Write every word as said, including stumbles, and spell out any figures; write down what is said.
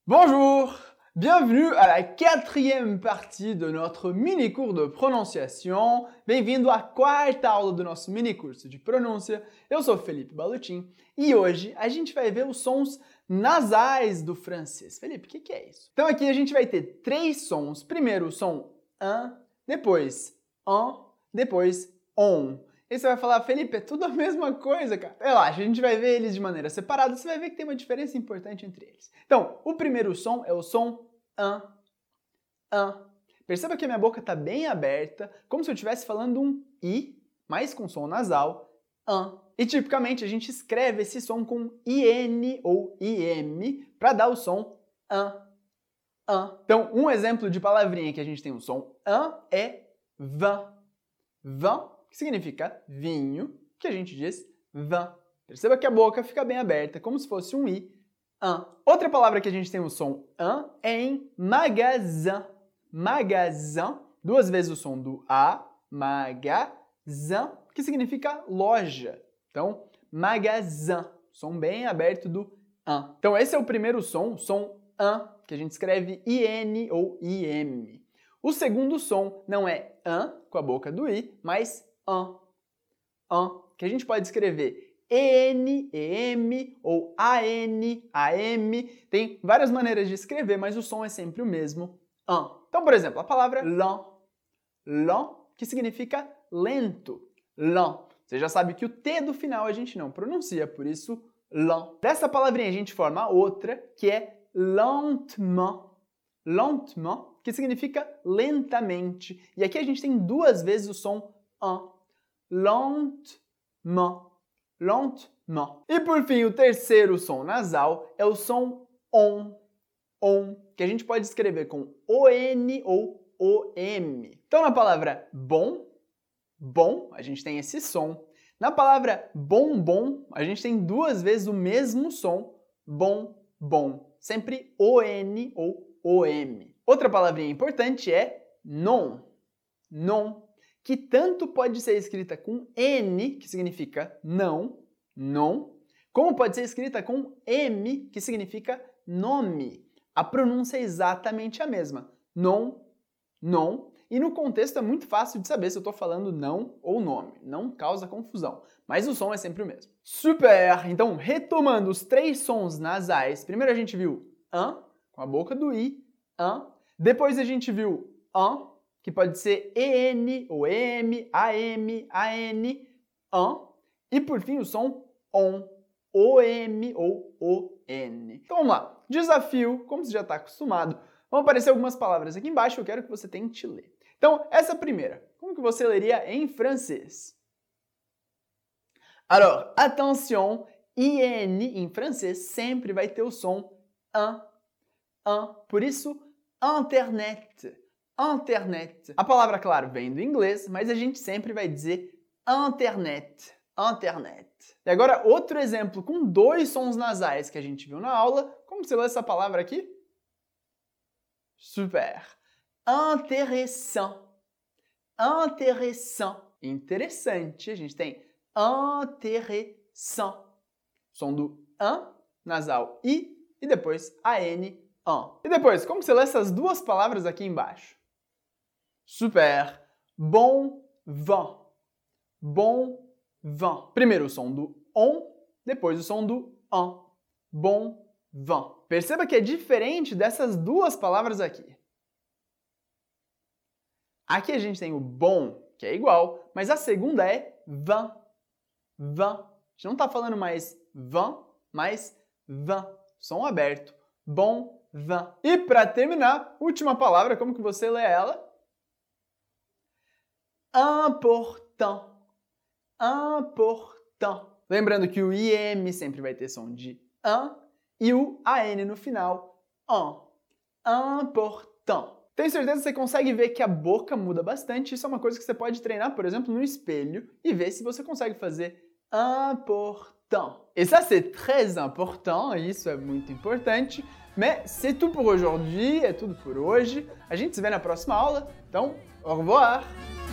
Bonjour! Bienvenue à la quatrième partie de notre mini-cours de prononciação. Bem-vindo à quarta aula do nosso mini-curso de pronúncia. Eu sou Felipe Balutin e hoje a gente vai ver os sons nasais do francês. Felipe, o que, que é isso? Então aqui a gente vai ter três sons. Primeiro o som un, depois un, depois on. E você vai falar, Felipe, é tudo a mesma coisa, cara. Relaxa, a gente vai ver eles de maneira separada, você vai ver que tem uma diferença importante entre eles. Então, o primeiro som é o som an, an. Perceba que a minha boca está bem aberta, como se eu estivesse falando um i, mas com som nasal, an. E tipicamente a gente escreve esse som com in ou im para dar o som an, an. Então, um exemplo de palavrinha que a gente tem o som an é vin, vin, que significa vinho, que a gente diz vin. Perceba que a boca fica bem aberta, como se fosse um i, an. Outra palavra que a gente tem o som an é em magasin. Magasin, duas vezes o som do a, magasin, que significa loja. Então, magasin, som bem aberto do an. Então, esse é o primeiro som, o som an, que a gente escreve in ou im. O segundo som não é an, com a boca do i, mas an, an, que a gente pode escrever en, em ou an, am. Tem várias maneiras de escrever, mas o som é sempre o mesmo, an. Então, por exemplo, a palavra lent, lent, que significa lento, lent. Você já sabe que o T do final a gente não pronuncia, por isso, lent. Dessa palavrinha a gente forma outra, que é lentement, lentement, que significa lentamente. E aqui a gente tem duas vezes o som an. Lentement, lentement. E por fim, o terceiro som nasal é o som on, on, que a gente pode escrever com on ou om. Então na palavra bom, bom, a gente tem esse som. Na palavra bombom, a gente tem duas vezes o mesmo som, bom, bom. Sempre on ou om. Outra palavrinha importante é non, non, que tanto pode ser escrita com N, que significa não, non, como pode ser escrita com M, que significa nome. A pronúncia é exatamente a mesma, non, non, e no contexto é muito fácil de saber se eu estou falando não ou nome, não causa confusão, mas o som é sempre o mesmo. Super! Então, retomando os três sons nasais, primeiro a gente viu an, com a boca do i, an, depois a gente viu an, que pode ser en ou em, am, an, an, e por fim o som on, om ou on. Então vamos lá, desafio, como você já está acostumado, vão aparecer algumas palavras aqui embaixo, eu quero que você tente ler. Então, essa primeira, como que você leria em francês? Alors, attention, in em francês sempre vai ter o som an, an, por isso, internet, internet. A palavra, claro, vem do inglês, mas a gente sempre vai dizer internet, internet. E agora, outro exemplo com dois sons nasais que a gente viu na aula. Como você lê essa palavra aqui? Super! Intéressant, intéressant, interessante. A gente tem intéressant, som do an, nasal i, e depois an, an. E depois, como você lê essas duas palavras aqui embaixo? Super! Bon vin, bon vin. Primeiro o som do on, depois o som do an. Bon vin. Perceba que é diferente dessas duas palavras aqui. Aqui a gente tem o bom, que é igual, mas a segunda é vin, vin. A gente não está falando mais vin, mas vin. Som aberto. Bon vin. E para terminar, última palavra, como que você lê ela? Important, important. Lembrando que o im sempre vai ter som de an e o an no final, an. Important. Tenho certeza que você consegue ver que a boca muda bastante. Isso é uma coisa que você pode treinar, por exemplo, no espelho e ver se você consegue fazer important. Et ça, c'est très important, isso é muito importante. Mais c'est tout pour aujourd'hui, é tudo por hoje. A gente se vê na próxima aula, então, au revoir!